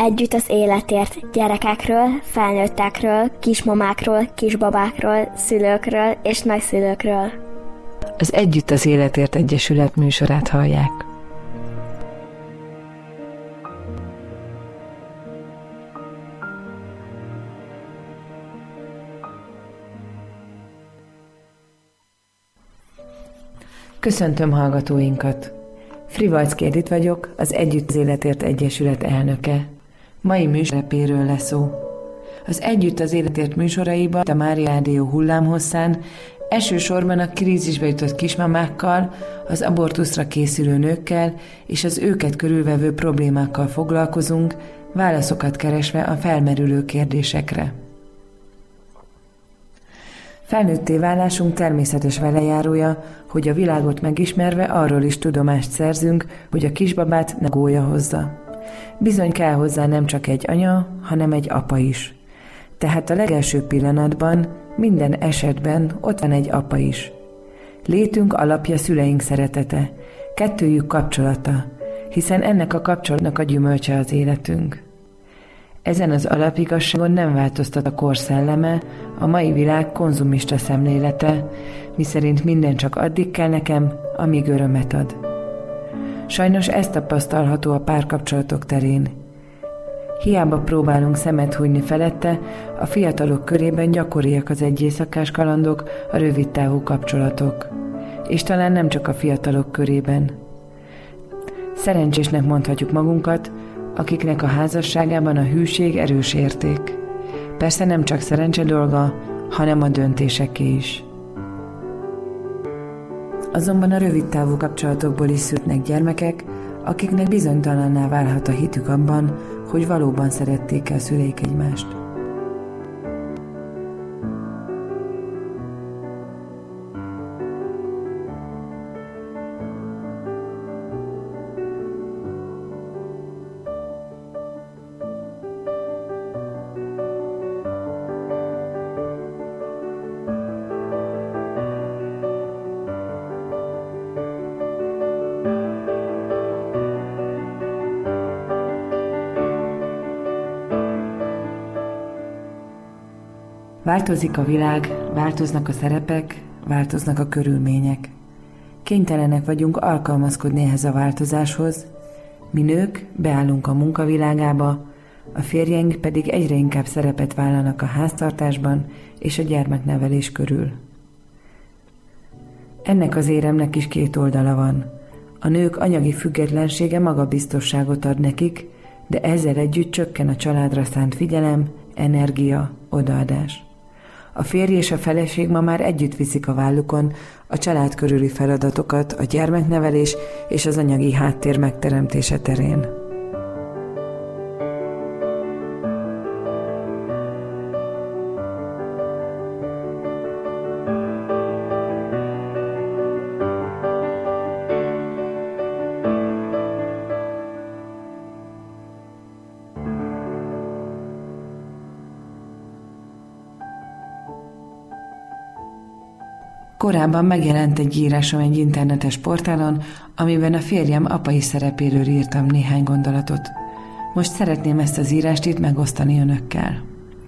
Együtt az életért gyerekekről, felnőttekről, kismamákról, kisbabákról, szülőkről és nagyszülőkről. Az Együtt az életért Egyesület műsorát hallják. Köszöntöm hallgatóinkat! Frivalczky Edith vagyok, az Együtt az életért Egyesület elnöke. Mai műsorepéről lesz szó. Az Együtt az életért műsoraiban a Mária Rádió hullámhosszán elsősorban a krízisbe jutott kismamákkal, az abortuszra készülő nőkkel és az őket körülvevő problémákkal foglalkozunk, válaszokat keresve a felmerülő kérdésekre. Felnőtté válásunk természetes velejárója, hogy a világot megismerve arról is tudomást szerzünk, hogy a kisbabát ne gólya hozza. Bizony kell hozzá nem csak egy anya, hanem egy apa is. Tehát a legelső pillanatban, minden esetben ott van egy apa is. Létünk alapja szüleink szeretete, kettőjük kapcsolata, hiszen ennek a kapcsolatnak a gyümölcse az életünk. Ezen az alapigazságon nem változtat a kor szelleme, a mai világ konzumista szemlélete, miszerint minden csak addig kell nekem, amíg örömet ad. Sajnos ez tapasztalható a párkapcsolatok terén. Hiába próbálunk szemet hunyni felette, a fiatalok körében gyakoriak az egyéjszakás kalandok, a rövidtávú kapcsolatok. És talán nem csak a fiatalok körében. Szerencsésnek mondhatjuk magunkat, akiknek a házasságában a hűség erős érték. Persze nem csak szerencse dolga, hanem a döntéseké is. Azonban a rövidtávú kapcsolatokból is születnek gyermekek, akiknek bizonytalanná válhat a hitük abban, hogy valóban szerették-e a szüleik egymást. Változik a világ, változnak a szerepek, változnak a körülmények. Kénytelenek vagyunk alkalmazkodni ehhez a változáshoz, mi nők beállunk a munkavilágába, a férjeink pedig egyre inkább szerepet vállalnak a háztartásban és a gyermeknevelés körül. Ennek az éremnek is két oldala van. A nők anyagi függetlensége magabiztosságot ad nekik, de ezzel együtt csökken a családra szánt figyelem, energia, odaadás. A férj és a feleség ma már együtt viszik a vállukon a család körüli feladatokat a gyermeknevelés és az anyagi háttér megteremtése terén. Korábban megjelent egy írásom egy internetes portálon, amiben a férjem apai szerepéről írtam néhány gondolatot. Most szeretném ezt az írást itt megosztani önökkel.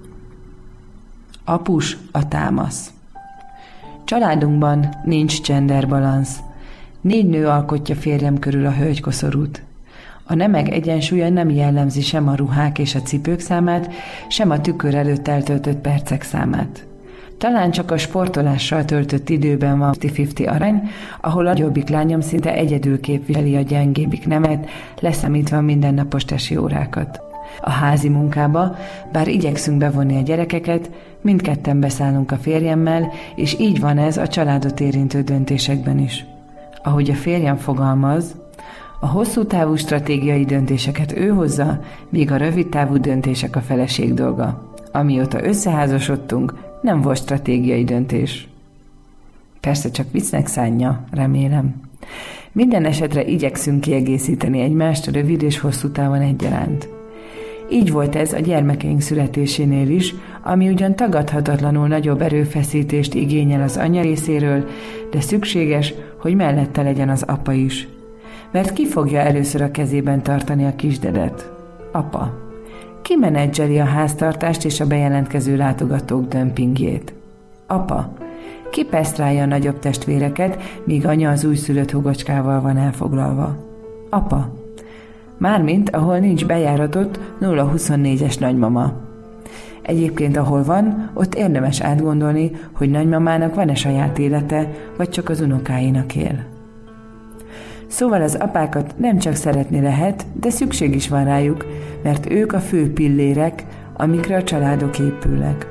Apus a támasz. Családunkban nincs gender balansz. 4 nő alkotja férjem körül a hölgykoszorút. A nemek egyensúlya nem jellemzi sem a ruhák és a cipők számát, sem a tükör előtt eltöltött percek számát. Talán csak a sportolással töltött időben van 50-50 arány, ahol a nagyobbik lányom szinte egyedül képviseli a gyengébbik nemet, leszámítva mindennapos tesi órákat. A házi munkába, bár igyekszünk bevonni a gyerekeket, mindketten beszállunk a férjemmel, és így van ez a családot érintő döntésekben is. Ahogy a férjem fogalmaz, a hosszú távú stratégiai döntéseket ő hozza, míg a rövid távú döntések a feleség dolga. Amióta összeházasodtunk, nem volt stratégiai döntés. Persze csak viccnek szánja, remélem. Minden esetre igyekszünk kiegészíteni egymást rövid és hosszú távon egyaránt. Így volt ez a gyermekeink születésénél is, ami ugyan tagadhatatlanul nagyobb erőfeszítést igényel az anya részéről, de szükséges, hogy mellette legyen az apa is. Mert ki fogja először a kezében tartani a kisdedet? Apa. Ki menedzseli a háztartást és a bejelentkező látogatók dömpingjét? Apa. Ki pesztrálja a nagyobb testvéreket, míg anya az újszülött húgocskával van elfoglalva? Apa. Mármint, ahol nincs bejáratott 024-es nagymama. Egyébként, ahol van, ott érdemes átgondolni, hogy nagymamának van-e saját élete, vagy csak az unokáinak él. Szóval az apákat nem csak szeretni lehet, de szükség is van rájuk, mert ők a fő pillérek, amikre a családok épülnek.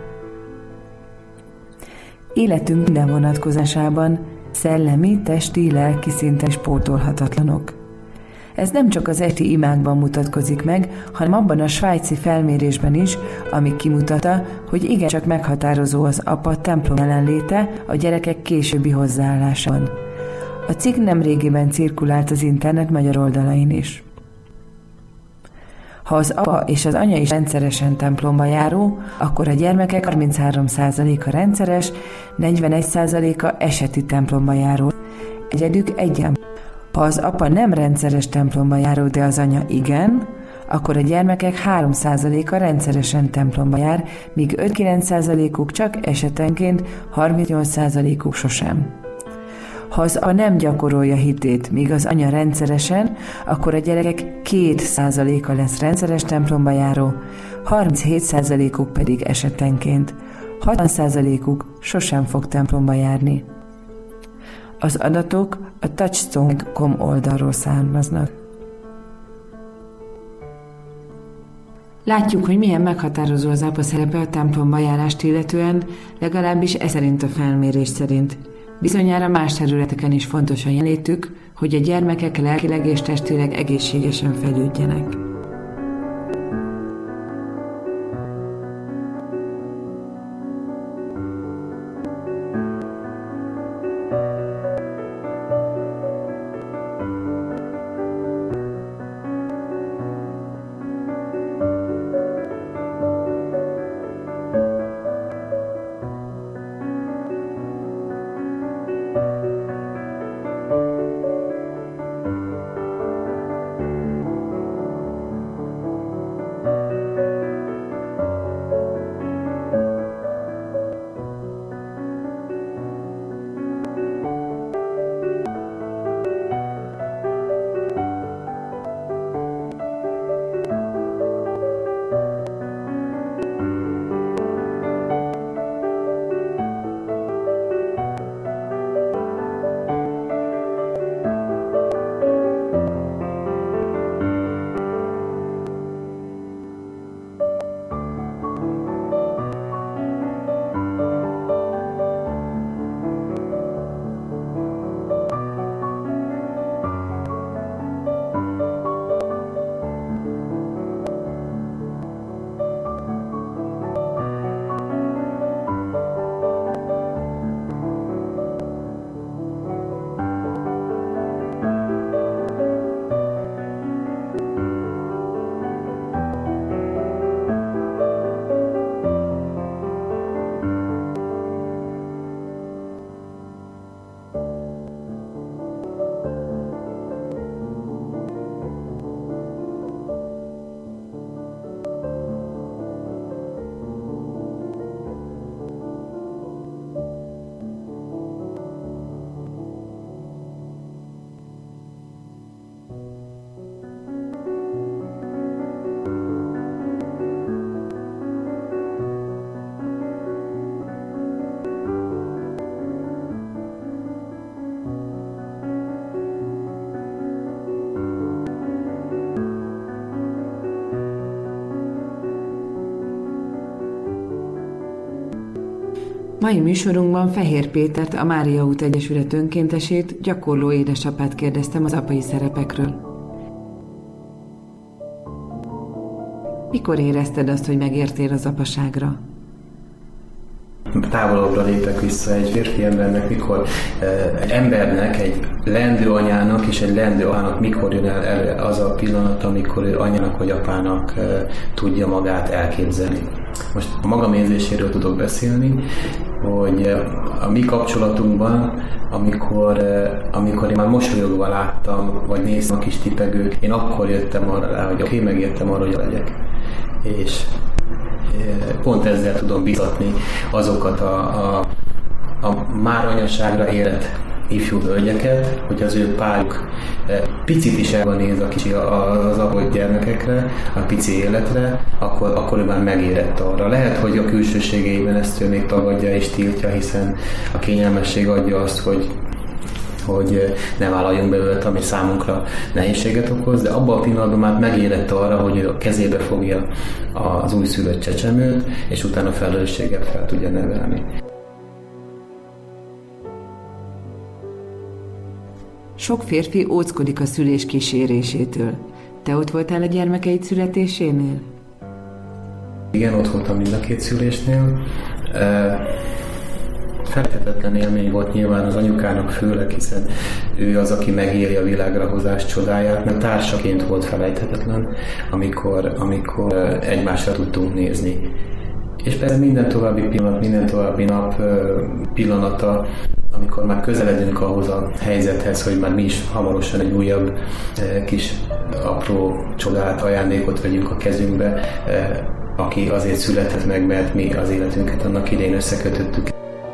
Életünk minden vonatkozásában szellemi, testi, lelki szinten is pótolhatatlanok. Ez nem csak az esti imákban mutatkozik meg, hanem abban a svájci felmérésben is, ami kimutatta, hogy igencsak meghatározó az apa templom jelenléte a gyerekek későbbi hozzáállásában. A cikk nemrégiben cirkulált az internet magyar oldalain is. Ha az apa és az anya is rendszeresen templomba járó, akkor a gyermekek 33%-a rendszeres, 41%-a eseti templomba járó. Egyedük egyen. Ha az apa nem rendszeres templomba járó, de az anya igen, akkor a gyermekek 3%-a rendszeresen templomba jár, míg 59%-uk csak esetenként, 38%-uk sosem. Ha az apa nem gyakorolja hitét, míg az anya rendszeresen, akkor a gyerekek 2%-a lesz rendszeres templomba járó, 37%-uk pedig esetenként, 60%-uk sosem fog templomba járni. Az adatok a touchstone.com oldalról származnak. Látjuk, hogy milyen meghatározó az apa szerepe a templomba járást illetően, legalábbis ez szerint a felmérés szerint. Bizonyára más területeken is fontos a jelenlétük, hogy a gyermekek lelkileg és testileg egészségesen fejlődjenek. Mai műsorunkban Fehér Pétert, a Mária út Egyesület önkéntesét, gyakorló édesapát kérdeztem az apai szerepekről. Mikor érezted azt, hogy megértél az apaságra? Távolabbra lépek vissza egy férfi embernek, mikor egy embernek, egy lendő anyának és egy lendő apának mikor jön el az a pillanat, amikor ő anyának vagy apának tudja magát elképzelni. Most a magam érzéséről tudok beszélni, hogy a mi kapcsolatunkban, amikor én már mosolyogva láttam, vagy néztem a kis tipegőt, én akkor jöttem arra rá, hogy megértem arra, hogy legyek. és pont ezzel tudom biztatni azokat a már anyaságra érett ifjú hölgyeket, hogy az ő párjuk picit is elvanéz az apa gyermekekre, a pici életre, akkor ő már megérett arra. Lehet, hogy a külsőségeiben ezt ő még tagadja és tiltja, hiszen a kényelmesség adja azt, hogy ne vállaljunk belőle, ami számunkra nehézséget okoz, de abban a pillanatban már megérett arra, hogy ő a kezébe fogja az újszülött csecsemőt, és utána felelősséggel fel tudja nevelni. Sok férfi óckodik a szülés kísérésétől. Te ott voltál a gyermekeid születésénél? Igen, ott voltam mind a két szülésnél. Feltetetlen élmény volt nyilván az anyukának főleg, hiszen ő az, aki megéli a világra hozás csodáját, mert társaként volt felejthetetlen, amikor egymásra tudtunk nézni. És persze minden további pillanat, minden további nap pillanata, amikor már közeledünk ahhoz a helyzethez, hogy már mi is hamarosan egy újabb kis apró csodát, ajándékot vegyünk a kezünkbe, aki azért született meg, mert mi az életünket annak idején összekötöttük.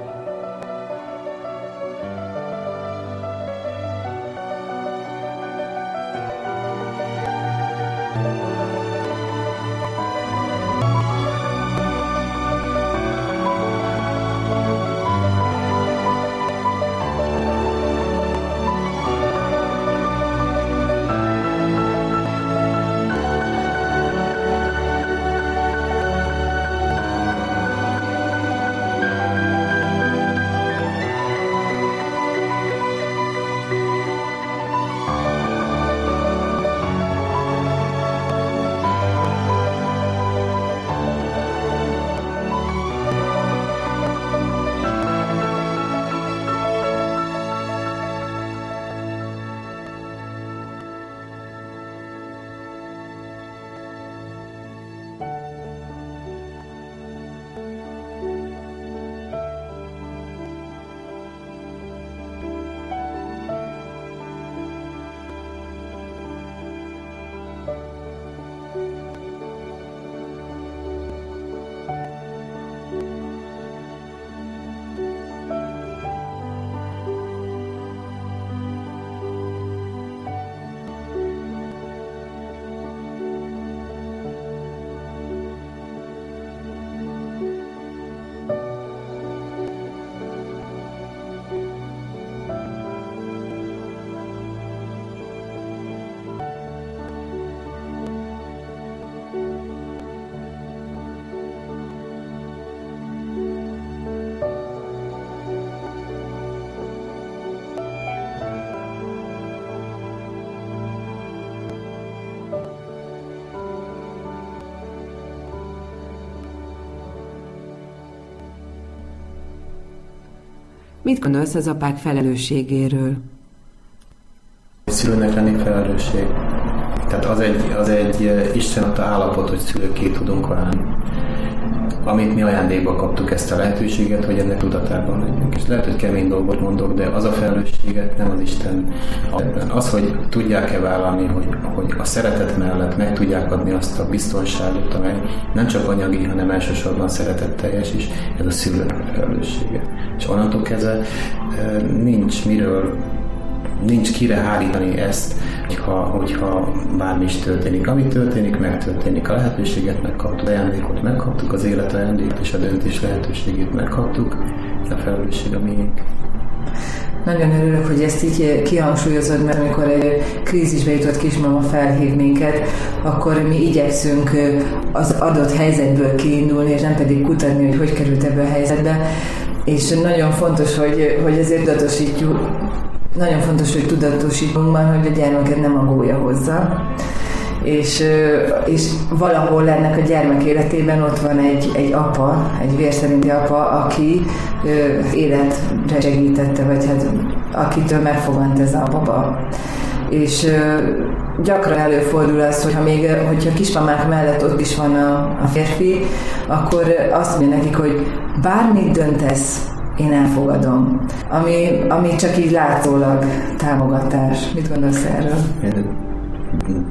Mit gondolsz az apák felelősségéről? Szülőnek lenni felelősség. Tehát az egy Isten adta állapot, hogy szülőkké tudunk válni. Amit mi ajándékba kaptuk ezt a lehetőséget, hogy ennek tudatában legyünk. És lehet, hogy kemény dolgot mondok, de az a felelősséget nem az Isten. Az, hogy tudják-e vállalni, hogy a szeretet mellett meg tudják adni azt a biztonságot, amely nem csak anyagi, hanem elsősorban szeretetteljes is, ez a szülőnek felelőssége. És onnantól kezdve nincs kire hárítani ezt, hogyha bármi is történik. Ami történik, megtörténik. A lehetőséget megkaptuk, a ajándékot megkaptuk, az élet ajándékot és a döntés lehetőségét megkaptuk, a felelősség a miénk. Nagyon örülök, hogy ezt így kihangsúlyozod, mert amikor egy krízisbe jutott kismama felhív minket, akkor mi igyekszünk az adott helyzetből kiindulni, és nem pedig kutatni, hogy került ebbe a helyzetbe. És nagyon fontos, hogy ezért tudatosítjuk, nagyon fontos, hogy tudatosítunk már, hogy a gyermeket nem a gólya hozza. És valahol ennek a gyermek életében ott van egy apa, egy vérszerinti apa, aki életre segítette, vagy hát akitől megfogant ez a baba. És gyakran előfordul az, hogyha kismamák mellett ott is van a férfi, akkor azt mondja nekik, hogy bármit döntesz, én elfogadom. Ami csak így látszólag támogatás. Mit gondolsz erről?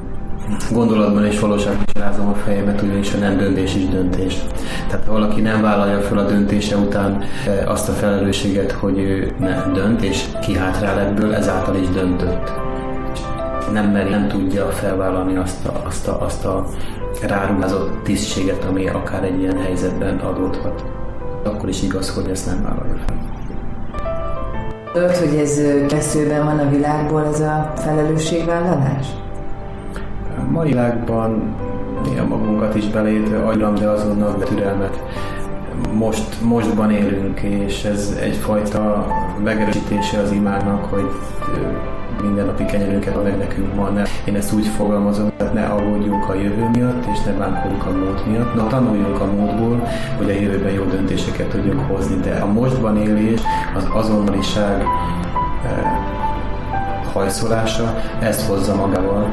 gondolatban és valóságban is rázom a fejemet, ugyanis a nem döntés is döntés. Tehát ha valaki nem vállalja fel a döntése után azt a felelősséget, hogy ő ne dönt, és kihátrál ebből, ezáltal is döntött. Nem tudja felvállalni azt a ráruházott tisztséget, ami akár egy ilyen helyzetben adódhat. Akkor is igaz, hogy ezt nem vállalja fel. Tudod, hogy ez veszőben van a világból, ez a felelősségvállalás? A mai világban néha magunkat is belétve agyram, de azonnal türelmet. Mostban élünk, és ez egyfajta megerősítése az imádnak, hogy mindennapi kenyerünket ad meg nekünk ma. Én ezt úgy fogalmazom, hogy ne aggódjunk a jövő miatt, és ne bánkodjunk a múlt miatt. Tanuljunk a múltból, hogy a jövőben jó döntéseket tudjunk hozni, de a mostban élés, az azonnaliság hajszolása ezt hozza magával,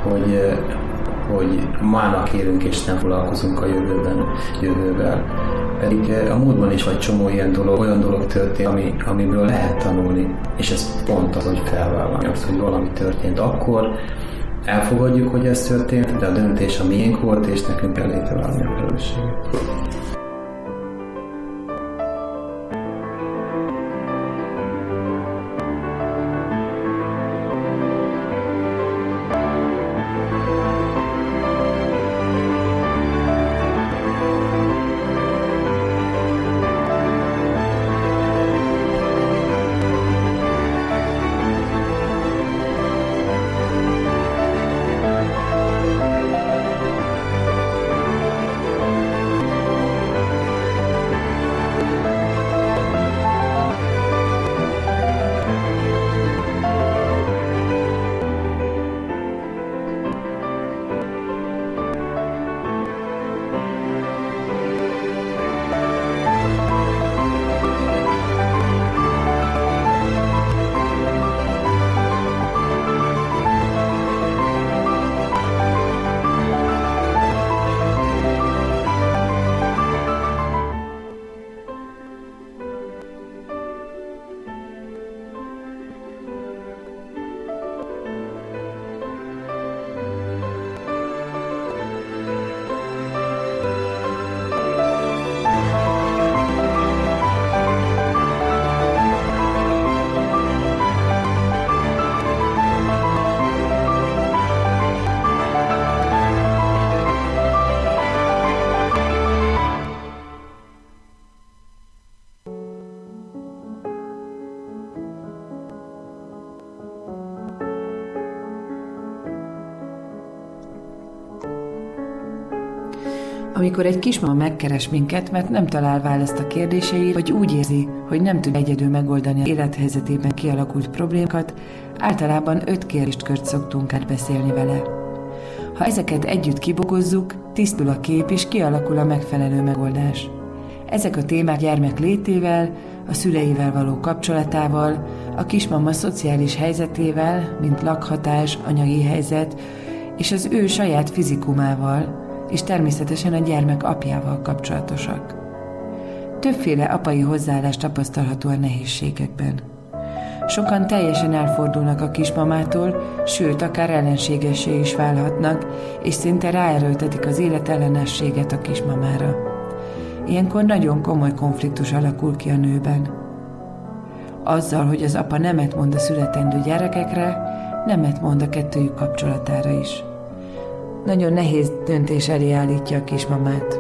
hogy mának élünk, és nem foglalkozunk a jövővel. Pedig a múltban is vagy csomó olyan dolog történt, amiből lehet tanulni, és ez pont az, hogy felvállalni azt, hogy valami történt. Akkor elfogadjuk, hogy ez történt, de a döntés a miénk volt, és nekünk kell létreválni a felelősséget. Amikor egy kismama megkeres minket, mert nem talál választ a kérdéseire, vagy úgy érzi, hogy nem tud egyedül megoldani az élethelyzetében kialakult problémákat, általában 5 kérdéskört szoktunk átbeszélni vele. Ha ezeket együtt kibogozzuk, tisztul a kép és kialakul a megfelelő megoldás. Ezek a témák gyermek létével, a szüleivel való kapcsolatával, a kismama szociális helyzetével, mint lakhatás, anyagi helyzet, és az ő saját fizikumával, és természetesen a gyermek apjával kapcsolatosak. Többféle apai hozzáállás tapasztalható a nehézségekben. Sokan teljesen elfordulnak a kismamától, sőt, akár ellenségessé is válhatnak, és szinte ráerőltetik az életellenességet a kismamára. Ilyenkor nagyon komoly konfliktus alakul ki a nőben. Azzal, hogy az apa nemet mond a születendő gyerekekre, nemet mond a kettőjük kapcsolatára is. Nagyon nehéz döntés elé állítja a kismamát.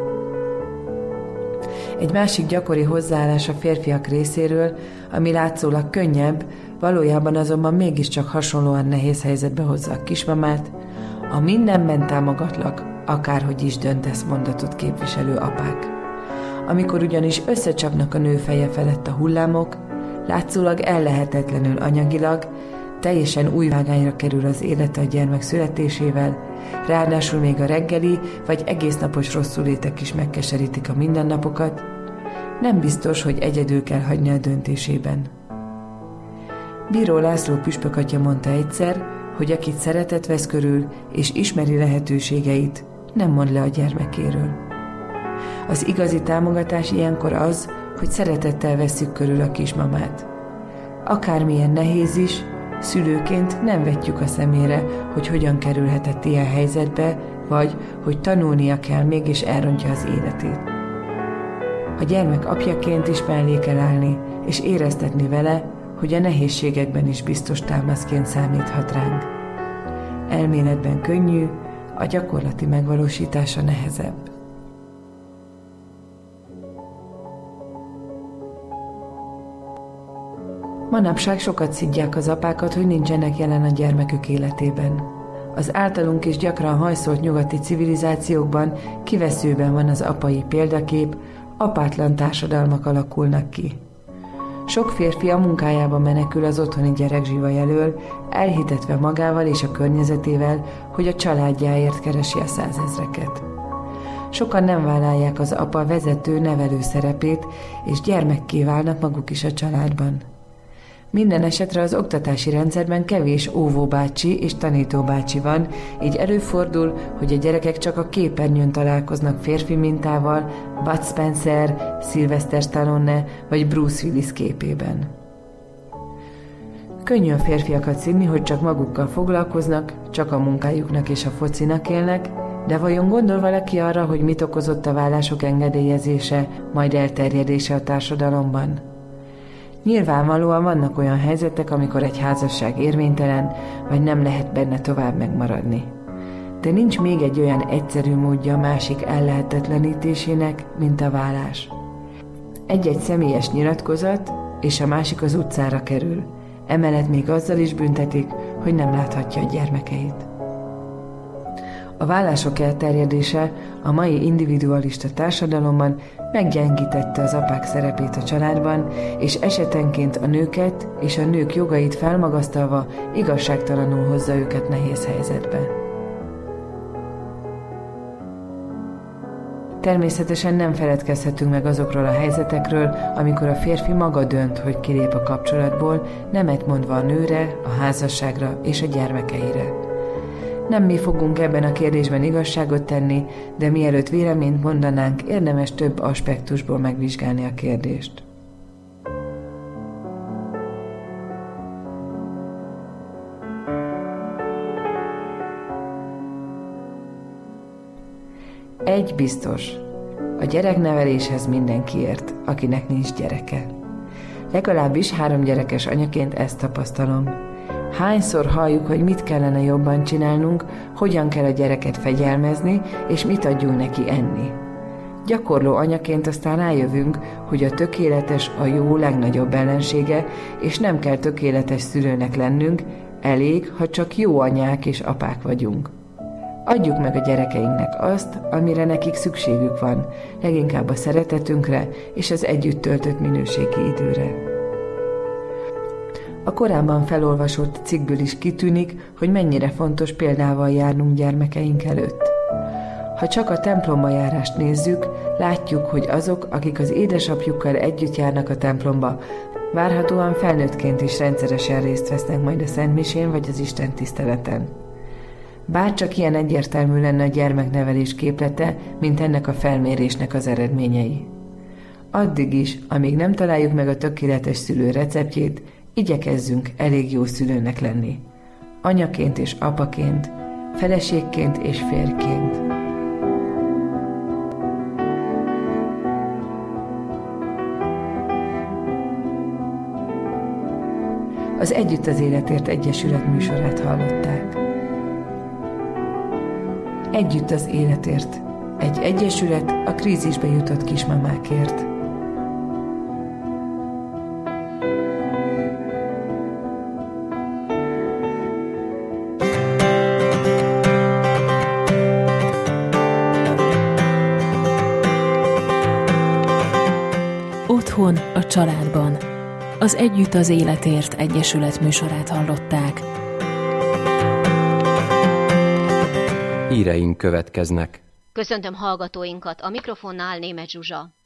Egy másik gyakori hozzáállás a férfiak részéről, ami látszólag könnyebb, valójában azonban mégiscsak hasonlóan nehéz helyzetbe hozza a kismamát, a mindenben támogatlak, akárhogy is döntesz mondatot képviselő apák. Amikor ugyanis összecsapnak a nő feje felett a hullámok, látszólag ellehetetlenül anyagilag, teljesen új vágányra kerül az élete a gyermek születésével, ráadásul még a reggeli vagy egésznapos rosszulétek is megkeserítik a mindennapokat, nem biztos, hogy egyedül kell hagyni a döntésében. Bíró László püspökatya mondta egyszer, hogy akit szeretet vesz körül és ismeri lehetőségeit, nem mond le a gyermekéről. Az igazi támogatás ilyenkor az, hogy szeretettel vesszük körül a kismamát. Akármilyen nehéz is, Szülőként nem vetjük a szemére, hogy hogyan kerülhetett ilyen helyzetbe, vagy hogy tanulnia kell még és elrontja az életét. A gyermek apjaként is mellé kell állni, és éreztetni vele, hogy a nehézségekben is biztos támaszként számíthat ránk. Elméletben könnyű, a gyakorlati megvalósítása nehezebb. Manapság sokat szidják az apákat, hogy nincsenek jelen a gyermekük életében. Az általunk is gyakran hajszolt nyugati civilizációkban kiveszőben van az apai példakép, apátlan társadalmak alakulnak ki. Sok férfi a munkájába menekül az otthoni gyerekzsivaj elől, elhitetve magával és a környezetével, hogy a családjáért keresi a 100 000-eket. Sokan nem vállalják az apa vezető, nevelő szerepét, és gyermekké válnak maguk is a családban. Minden esetre az oktatási rendszerben kevés óvóbácsi és tanítóbácsi van, így előfordul, hogy a gyerekek csak a képernyőn találkoznak férfi mintával, Bud Spencer, Sylvester Stallone vagy Bruce Willis képében. Könnyű a férfiakat szidni, hogy csak magukkal foglalkoznak, csak a munkájuknak és a focinak élnek, de vajon gondol valaki arra, hogy mit okozott a vállások engedélyezése, majd elterjedése a társadalomban? Nyilvánvalóan vannak olyan helyzetek, amikor egy házasság érvénytelen, vagy nem lehet benne tovább megmaradni. De nincs még egy olyan egyszerű módja a másik ellehetetlenítésének, mint a vállás. Egy-egy személyes nyilatkozat, és a másik az utcára kerül. Emellett még azzal is büntetik, hogy nem láthatja a gyermekeit. A vállások elterjedése a mai individualista társadalomban meggyengítette az apák szerepét a családban, és esetenként a nőket és a nők jogait felmagasztalva igazságtalanul hozza őket nehéz helyzetbe. Természetesen nem feledkezhetünk meg azokról a helyzetekről, amikor a férfi maga dönt, hogy kilép a kapcsolatból, nemet mondva a nőre, a házasságra és a gyermekeire. Nem mi fogunk ebben a kérdésben igazságot tenni, de mielőtt véleményt mondanánk, érdemes több aspektusból megvizsgálni a kérdést. Egy biztos, a gyerekneveléshez mindenki ért, akinek nincs gyereke. Legalábbis 3 gyerekes anyaként ezt tapasztalom. Hányszor halljuk, hogy mit kellene jobban csinálnunk, hogyan kell a gyereket fegyelmezni, és mit adjunk neki enni. Gyakorló anyaként aztán rájövünk, hogy a tökéletes a jó legnagyobb ellensége, és nem kell tökéletes szülőnek lennünk, elég, ha csak jó anyák és apák vagyunk. Adjuk meg a gyerekeinknek azt, amire nekik szükségük van, leginkább a szeretetünkre és az együtt töltött minőségi időre. A korábban felolvasott cikkből is kitűnik, hogy mennyire fontos példával járnunk gyermekeink előtt. Ha csak a templomba járást nézzük, látjuk, hogy azok, akik az édesapjukkal együtt járnak a templomba, várhatóan felnőttként is rendszeresen részt vesznek majd a szentmisén vagy az istentiszteleten. Bárcsak ilyen egyértelmű lenne a gyermeknevelés képlete, mint ennek a felmérésnek az eredményei. Addig is, amíg nem találjuk meg a tökéletes szülő receptjét, igyekezzünk elég jó szülőnek lenni. Anyaként és apaként, feleségként és férjként. Az Együtt az Életért Egyesület műsorát hallották. Együtt az Életért. Egy egyesület a krízisbe jutott kismamákért. Otthon, a családban. Az Együtt az Életért Egyesület műsorát hallották. Híreink következnek. Köszöntöm hallgatóinkat, a mikrofonnál Németh Zsuzsa.